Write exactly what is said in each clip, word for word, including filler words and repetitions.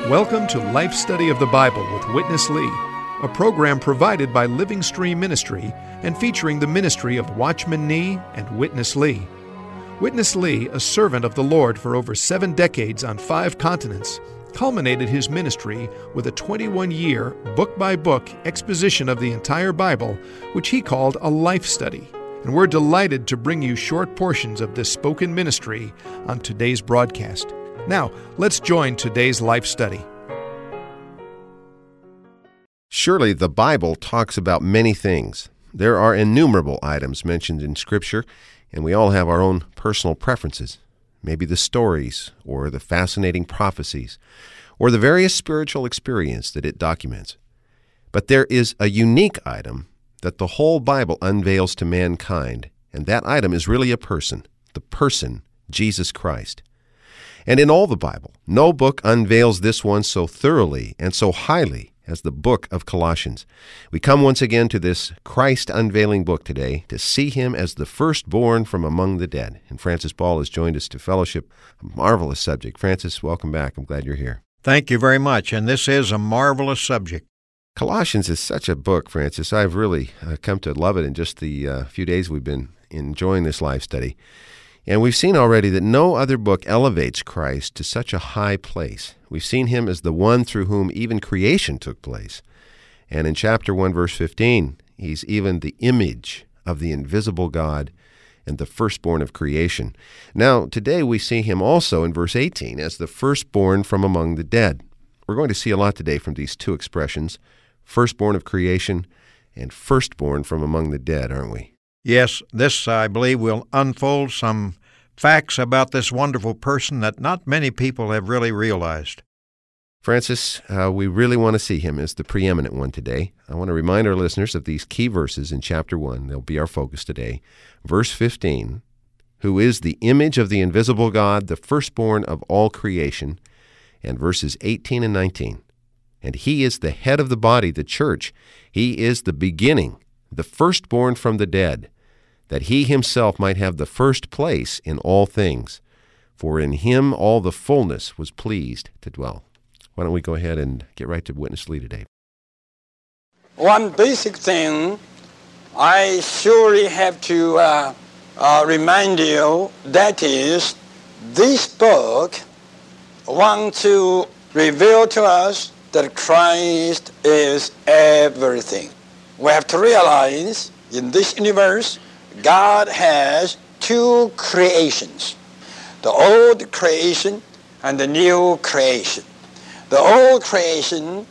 Welcome to Life Study of the Bible with Witness Lee, a program provided by Living Stream Ministry and featuring the ministry of Watchman Nee and Witness Lee. Witness Lee, a servant of the Lord for over seven decades on five continents, culminated his ministry with a twenty-one-year, book-by-book exposition of the entire Bible, which he called a life study. And we're delighted to bring you short portions of this spoken ministry on today's broadcast. Now, let's join today's life study. Surely the Bible talks about many things. There are innumerable items mentioned in Scripture, and we all have our own personal preferences. Maybe the stories, or the fascinating prophecies, or the various spiritual experience that it documents. But there is a unique item that the whole Bible unveils to mankind, and that item is really a person, the person, Jesus Christ. And in all the Bible, no book unveils this one so thoroughly and so highly as the book of Colossians. We come once again to this Christ-unveiling book today to see him as the firstborn from among the dead. And Francis Ball has joined us to fellowship, a marvelous subject. Francis, welcome back. I'm glad you're here. Thank you very much, and this is a marvelous subject. Colossians is such a book, Francis. I've really uh, come to love it in just the uh, few days we've been enjoying this life study. And we've seen already that no other book elevates Christ to such a high place. We've seen him as the one through whom even creation took place. And in chapter one, verse fifteen, he's even the image of the invisible God and the firstborn of creation. Now, today we see him also in verse eighteen as the firstborn from among the dead. We're going to see a lot today from these two expressions, firstborn of creation and firstborn from among the dead, aren't we? Yes, this, I believe, will unfold some facts about this wonderful person that not many people have really realized. Francis, uh, we really want to see him as the preeminent one today. I want to remind our listeners of these key verses in chapter one. They'll be our focus today. Verse fifteen, who is the image of the invisible God, the firstborn of all creation. And verses eighteen and nineteen, and he is the head of the body, the church. He is the beginning, the firstborn from the dead, that he himself might have the first place in all things. For in him all the fullness was pleased to dwell. Why don't we go ahead and get right to Witness Lee today? One basic thing I surely have to uh, uh, remind you, that is, this book wants to reveal to us that Christ is everything. We have to realize in this universe, God has two creations, the old creation and the new creation. The old creation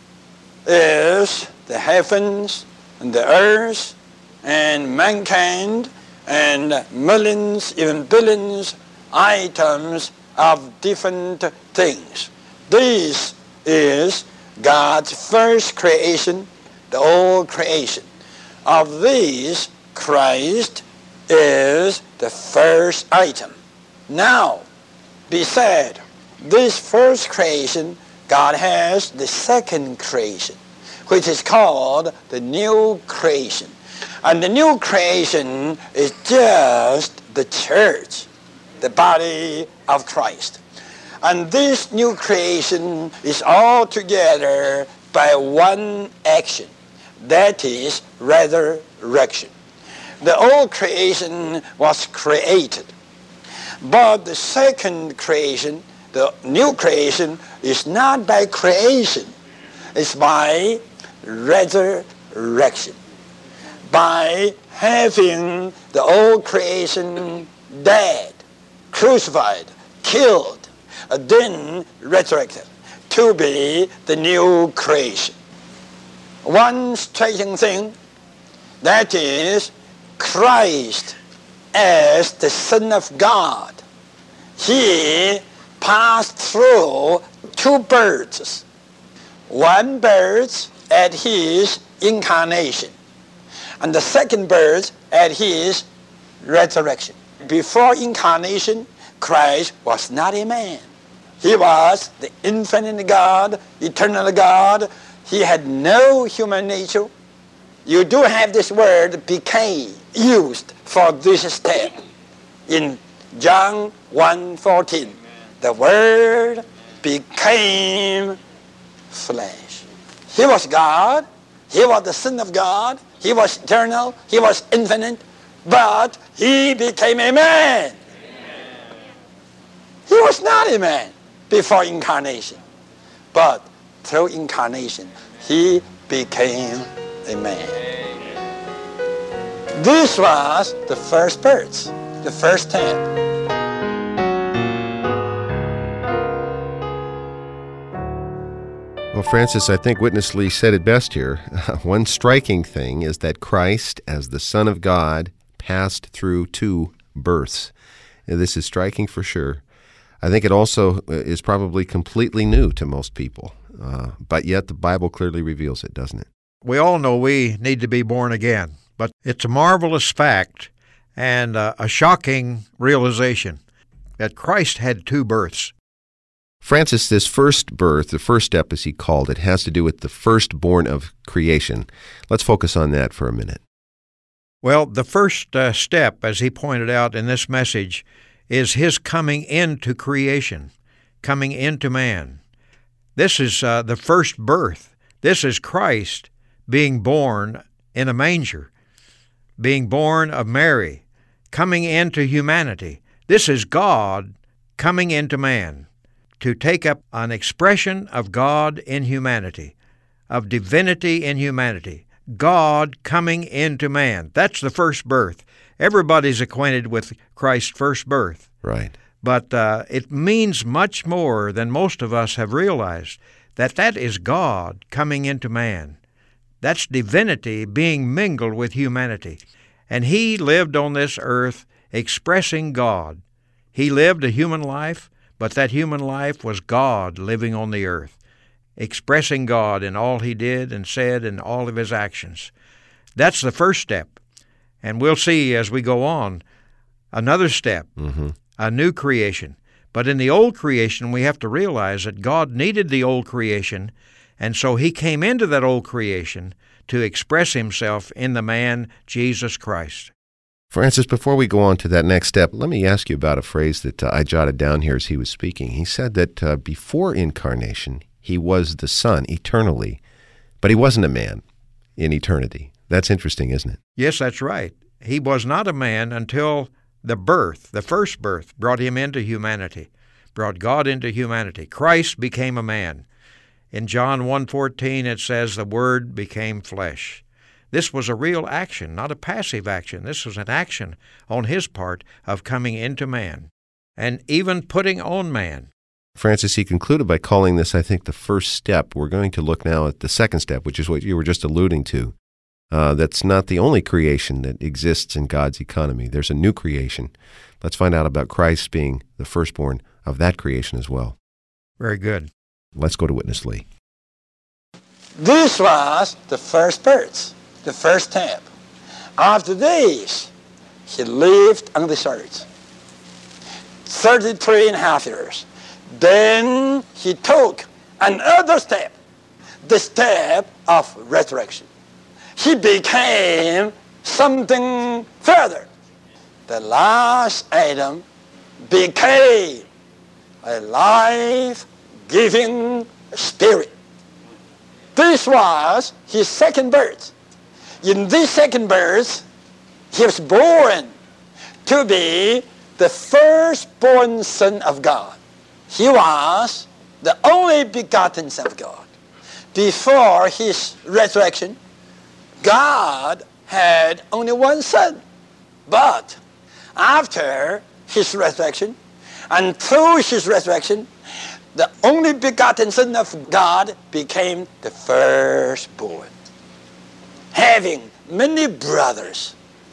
is the heavens and the earth and mankind and millions, even billions items of different things. This is God's first creation, the old creation. Of these, Christ is the first item. Now, beside this first creation, God has the second creation, which is called the new creation. And the new creation is just the church, the body of Christ. And this new creation is all together by one action, that is resurrection. The old creation was created, but the second creation, the new creation, is not by creation, it's by resurrection. By having the old creation dead, crucified, killed, then resurrected to be the new creation. One striking thing, that is Christ as the Son of God. He passed through two births. One birth at his incarnation, and the second birth at his resurrection. Before incarnation, Christ was not a man. He was the infinite God, eternal God. He had no human nature. You do have this word became used for this step in John one fourteen. The Word became flesh. He was God. He was the Son of God. He was eternal. He was infinite. But he became a man. He was not a man before incarnation. But through incarnation, he became a man. This was the first birth, the first step. Well, Francis, I think Witness Lee said it best here. One striking thing is that Christ, as the Son of God, passed through two births. And this is striking for sure. I think it also is probably completely new to most people. Uh, but yet the Bible clearly reveals it, doesn't it? We all know we need to be born again, but it's a marvelous fact and uh, a shocking realization that Christ had two births. Francis, this first birth, the first step as he called it, has to do with the firstborn of creation. Let's focus on that for a minute. Well, the first uh, step, as he pointed out in this message, is his coming into creation, coming into man. This is uh, the first birth. This is Christ being born in a manger, being born of Mary, coming into humanity. This is God coming into man to take up an expression of God in humanity, of divinity in humanity. God coming into man. That's the first birth. Everybody's acquainted with Christ's first birth. Right. But uh, it means much more than most of us have realized, that that is God coming into man. That's divinity being mingled with humanity. And he lived on this earth expressing God. He lived a human life, but that human life was God living on the earth, expressing God in all he did and said and all of his actions. That's the first step. And we'll see as we go on another step, mm-hmm. a new creation. But in the old creation, we have to realize that God needed the old creation, and so he came into that old creation to express himself in the man, Jesus Christ. Francis, before we go on to that next step, let me ask you about a phrase that uh, I jotted down here as he was speaking. He said that uh, before incarnation, he was the Son eternally, but he wasn't a man in eternity. That's interesting, isn't it? Yes, that's right. He was not a man until the birth, the first birth, brought him into humanity, brought God into humanity. Christ became a man. In John one fourteen, it says, the Word became flesh. This was a real action, not a passive action. This was an action on his part of coming into man and even putting on man. Francis, he concluded by calling this, I think, the first step. We're going to look now at the second step, which is what you were just alluding to. Uh, that's not the only creation that exists in God's economy. There's a new creation. Let's find out about Christ being the firstborn of that creation as well. Very good. Let's go to Witness Lee. This was the first birth, the first step. After this, he lived on this earth thirty-three and a half years. Then he took another step, the step of resurrection. He became something further. The last Adam became a life-giving spirit. This was his second birth. In this second birth, he was born to be the firstborn Son of God. He was the only begotten Son of God. Before his resurrection, God had only one Son. But after his resurrection, and through his resurrection, the only begotten Son of God became the firstborn, having many brothers.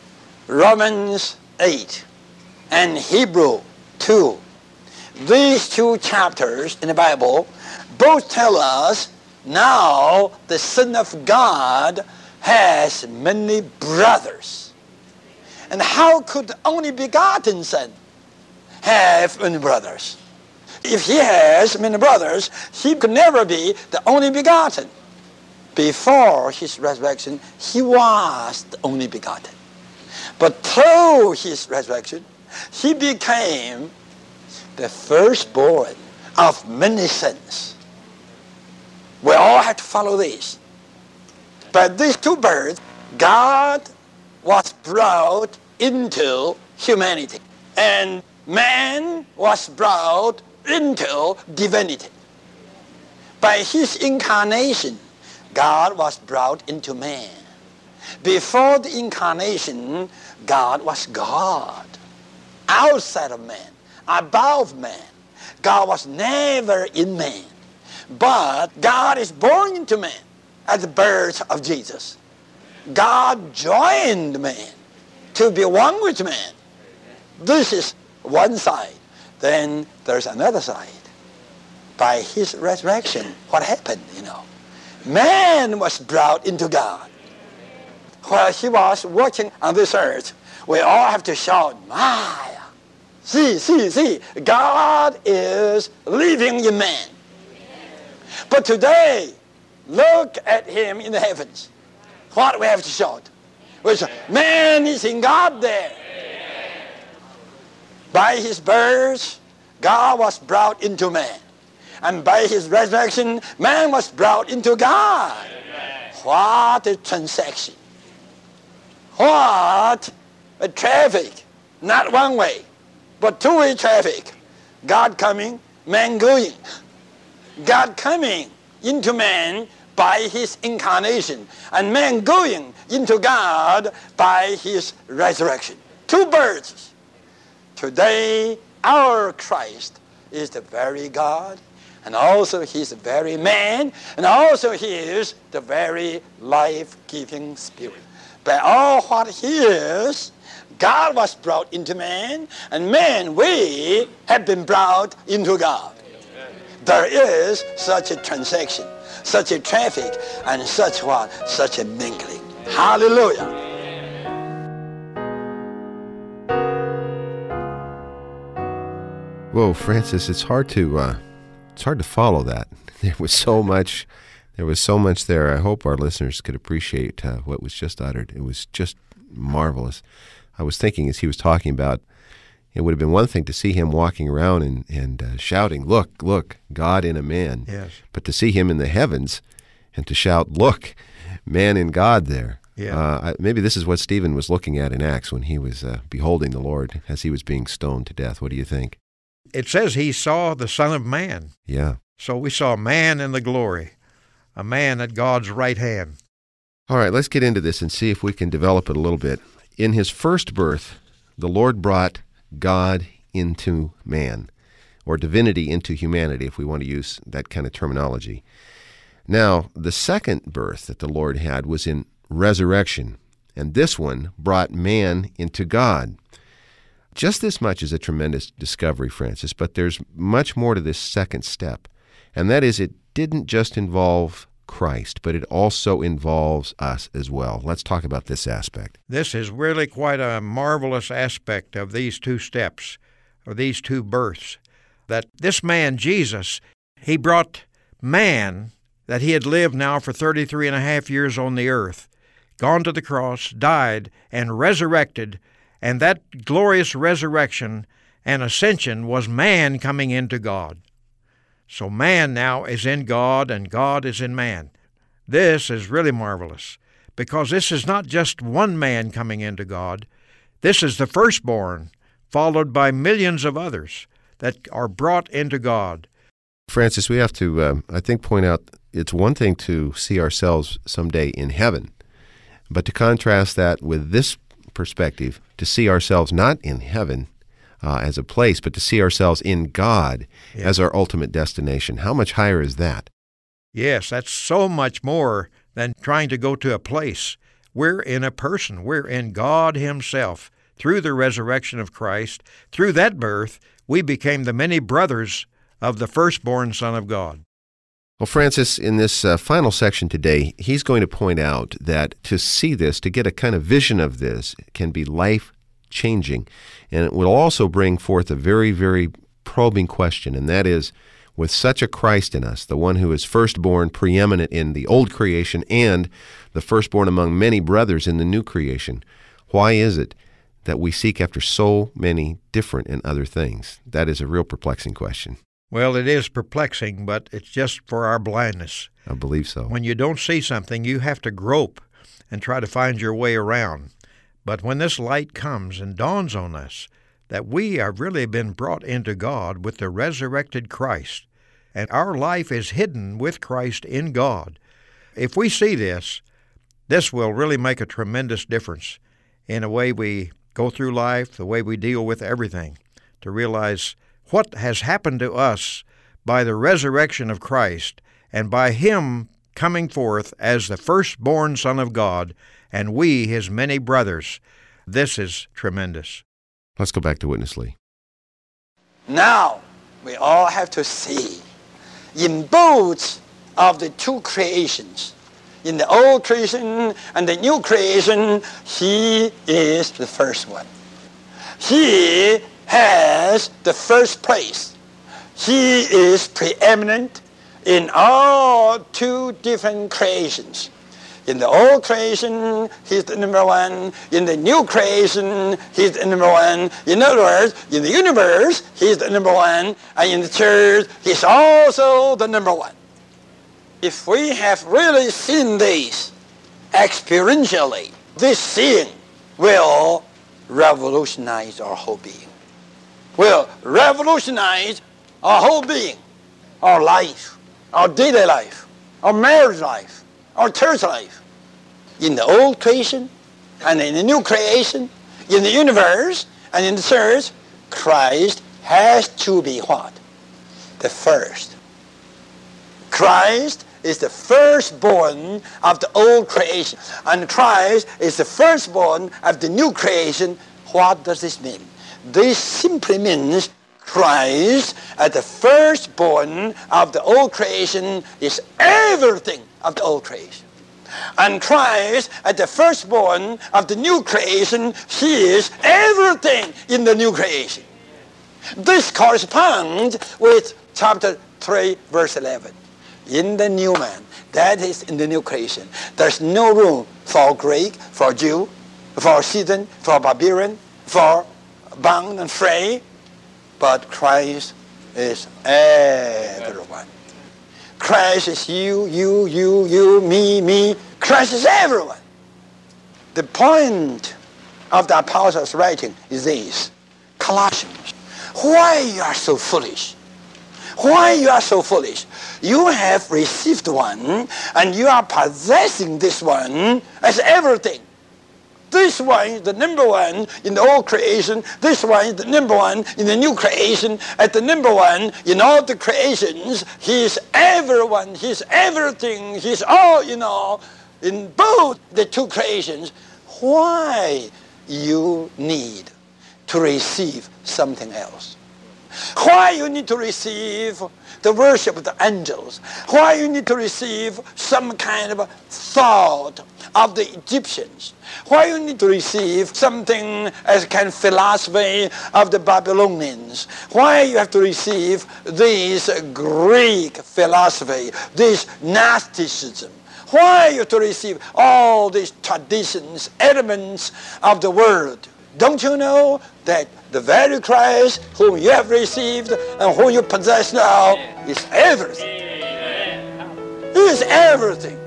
Romans eight and Hebrew two. These two chapters in the Bible both tell us now the Son of God has many brothers. And how could the only begotten Son have many brothers? If he has many brothers, he could never be the only begotten. Before his resurrection, he was the only begotten. But through his resurrection, he became the firstborn of many sins. We all have to follow this. But these two births, God was brought into humanity, and man was brought into divinity. By his incarnation, God was brought into man. Before the incarnation, God was God, outside of man, above man. God was never in man. But God is born into man at the birth of Jesus. God joined man to be one with man. This is one side. Then there's another side. By his resurrection, what happened, you know? Man was brought into God. While he was walking on this earth, we all have to shout, Maya. See, see, see, God is living in man. But today, look at him in the heavens. What we have to shout? We shout, man is in God there. By his birth, God was brought into man. And by his resurrection, man was brought into God. What a transaction. What a traffic. Not one way, but two-way traffic. God coming, man going. God coming into man by his incarnation, and man going into God by his resurrection. Two births. Today, our Christ is the very God, and also he is the very man, and also he is the very life-giving Spirit. By all what he is, God was brought into man, and man, we have been brought into God. There is such a transaction, such a traffic, and such what, such a mingling. Hallelujah. Whoa, Francis, it's hard to uh, it's hard to follow that. There was so much, there was so much there. I hope our listeners could appreciate uh, what was just uttered. It was just marvelous. I was thinking as he was talking about, it would have been one thing to see him walking around and, and uh, shouting, look, look, God in a man. Yes. But to see him in the heavens and to shout, look, man in God there. Yeah. Uh, maybe this is what Stephen was looking at in Acts when he was uh, beholding the Lord as he was being stoned to death. What do you think? It says he saw the Son of Man. Yeah. So we saw a man in the glory, a man at God's right hand. All right, let's get into this and see if we can develop it a little bit. In his first birth, the Lord brought God into man, or divinity into humanity, if we want to use that kind of terminology. Now, the second birth that the Lord had was in resurrection, and this one brought man into God. Just this much is a tremendous discovery, Francis, but there's much more to this second step, and that is it didn't just involve Christ, but it also involves us as well. Let's talk about this aspect. This is really quite a marvelous aspect of these two steps, or these two births, that this man, Jesus, he brought man that he had lived now for thirty-three and a half years on the earth, gone to the cross, died, and resurrected, and that glorious resurrection and ascension was man coming into God. So man now is in God, and God is in man. This is really marvelous, because this is not just one man coming into God. This is the firstborn, followed by millions of others that are brought into God. Francis, we have to, uh, I think, point out it's one thing to see ourselves someday in heaven, but to contrast that with this perspective, to see ourselves not in heaven, Uh, as a place, but to see ourselves in God Yeah. as our ultimate destination. How much higher is that? Yes, that's so much more than trying to go to a place. We're in a person. We're in God himself. Through the resurrection of Christ, through that birth, we became the many brothers of the firstborn Son of God. Well, Francis, in this uh, final section today, he's going to point out that to see this, to get a kind of vision of this, can be life-changing. And it will also bring forth a very, very probing question, and that is, with such a Christ in us, the one who is firstborn, preeminent in the old creation, and the firstborn among many brothers in the new creation, why is it that we seek after so many different and other things? That is a real perplexing question. Well, it is perplexing, but it's just for our blindness. I believe so. When you don't see something, you have to grope and try to find your way around. But when this light comes and dawns on us that we have really been brought into God with the resurrected Christ, and our life is hidden with Christ in God, if we see this, this will really make a tremendous difference in the way we go through life, the way we deal with everything, to realize what has happened to us by the resurrection of Christ and by Him coming forth as the firstborn Son of God, and we, His many brothers. This is tremendous. Let's go back to Witness Lee. Now, we all have to see, in both of the two creations, in the old creation and the new creation, He is the first one. He has the first place. He is preeminent in all two different creations. In the old creation, He's the number one. In the new creation, He's the number one. In other words, in the universe, He's the number one. And in the church, He's also the number one. If we have really seen this experientially, this seeing will revolutionize our whole being. Will revolutionize our whole being, our life, our daily life, our marriage life, our church life. In the old creation and in the new creation, in the universe and in the church, Christ has to be what? The first. Christ is the firstborn of the old creation, and Christ is the firstborn of the new creation. What does this mean? This simply means Christ, as the firstborn of the old creation, is everything of the old creation. And Christ, as the firstborn of the new creation, He is everything in the new creation. This corresponds with chapter three, verse eleven. In the new man, that is in the new creation, there's no room for Greek, for Jew, for Scythian, for barbarian, for bound and free, but Christ is everyone. Christ is you, you, you, you, me, me. Christ is everyone. The point of the apostles' writing is this: Colossians, why you are so foolish? Why you are so foolish? You have received one, and you are possessing this one as everything. This one is the number one in the old creation. This one is the number one in the new creation. At the number one in all the creations, He is everyone. He is everything. He is all in all in both the two creations. Why you need to receive something else? Why you need to receive the worship of the angels? Why you need to receive some kind of a thought of the Egyptians? Why you need to receive something as kind of philosophy of the Babylonians? Why you have to receive this Greek philosophy, this Gnosticism? Why you have to receive all these traditions, elements of the world? Don't you know that the very Christ whom you have received and whom you possess now is everything? He is everything.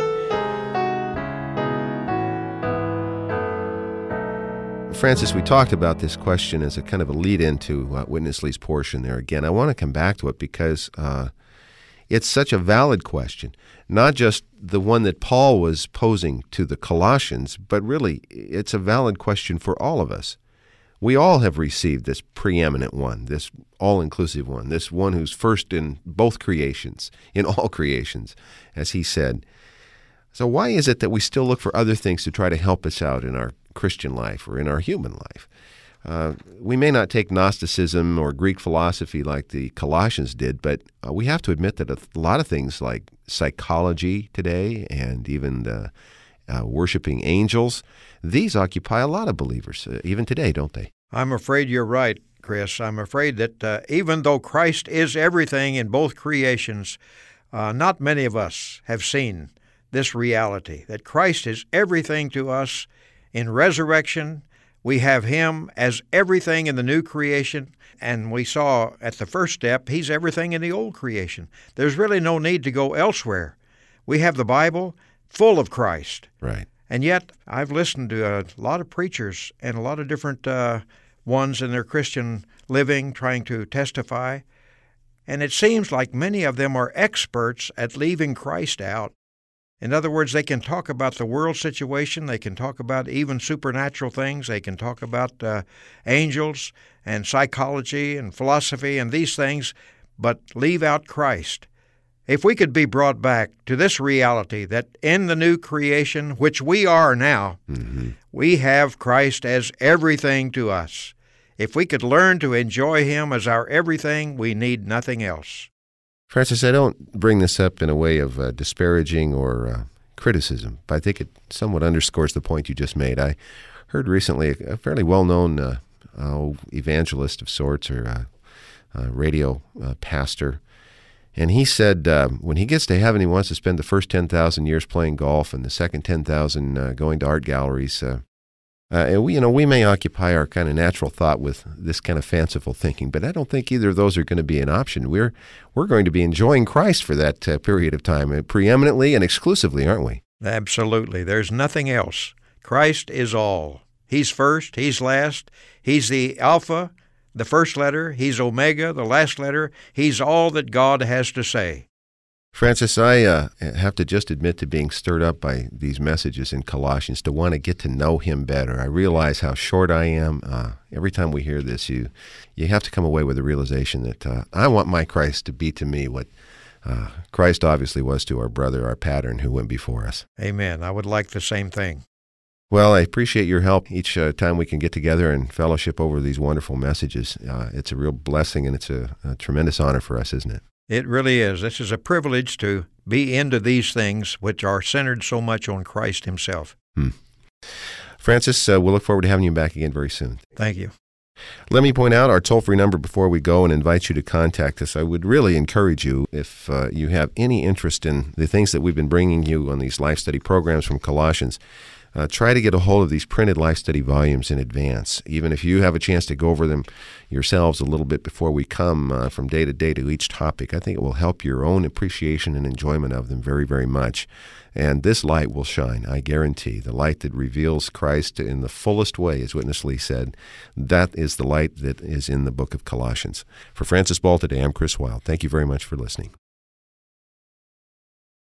Francis, we talked about this question as a kind of a lead-in to uh, Witness Lee's portion there. Again, I want to come back to it because uh, it's such a valid question, not just the one that Paul was posing to the Colossians, but really it's a valid question for all of us. We all have received this preeminent one, this all-inclusive one, this one who's first in both creations, in all creations, as he said. So why is it that we still look for other things to try to help us out in our Christian life or in our human life? Uh, we may not take Gnosticism or Greek philosophy like the Colossians did, but uh, we have to admit that a lot of things like psychology today and even the uh, worshiping angels, these occupy a lot of believers, uh, even today, don't they? I'm afraid you're right, Chris. I'm afraid that uh, even though Christ is everything in both creations, uh, not many of us have seen this reality, that Christ is everything to us in resurrection, We have Him as everything in the new creation, and we saw at the first step, He's everything in the old creation. There's really no need to go elsewhere. We have the Bible full of Christ. Right. And yet, I've listened to a lot of preachers and a lot of different uh, ones in their Christian living trying to testify, and it seems like many of them are experts at leaving Christ out. In other words, they can talk about the world situation, they can talk about even supernatural things, they can talk about uh, angels and psychology and philosophy and these things, but leave out Christ. If we could be brought back to this reality that in the new creation, which we are now, mm-hmm. we have Christ as everything to us. If we could learn to enjoy Him as our everything, we need nothing else. Francis, I don't bring this up in a way of uh, disparaging or uh, criticism, but I think it somewhat underscores the point you just made. I heard recently a, a fairly well-known uh, uh, evangelist of sorts or uh, uh, radio uh, pastor, and he said uh, when he gets to heaven, he wants to spend the first ten thousand years playing golf and the second ten thousand uh, going to art galleries. Uh, Uh, and we, you know, we may occupy our kind of natural thought with this kind of fanciful thinking, but I don't think either of those are going to be an option. We're we're going to be enjoying Christ for that uh, period of time, uh, preeminently and exclusively, aren't we? Absolutely. There's nothing else. Christ is all. He's first. He's last. He's the Alpha, the first letter. He's Omega, the last letter. He's all that God has to say. Francis, I uh, have to just admit to being stirred up by these messages in Colossians, to want to get to know Him better. I realize how short I am. Uh, every time we hear this, you you have to come away with the realization that uh, I want my Christ to be to me what uh, Christ obviously was to our brother, our pattern, who went before us. Amen. I would like the same thing. Well, I appreciate your help each uh, time we can get together and fellowship over these wonderful messages. Uh, it's a real blessing, and it's a, a tremendous honor for us, isn't it? It really is. This is a privilege to be into these things which are centered so much on Christ Himself. Hmm. Francis, uh, we'll look forward to having you back again very soon. Thank you. Let me point out our toll-free number before we go and invite you to contact us. I would really encourage you, if uh, you have any interest in the things that we've been bringing you on these life study programs from Colossians, Uh, try to get a hold of these printed life study volumes in advance, even if you have a chance to go over them yourselves a little bit before we come uh, from day to day to each topic. I think it will help your own appreciation and enjoyment of them very, very much. And this light will shine, I guarantee. The light that reveals Christ in the fullest way, as Witness Lee said, that is the light that is in the book of Colossians. For Francis Ball today, I'm Chris Wilde. Thank you very much for listening.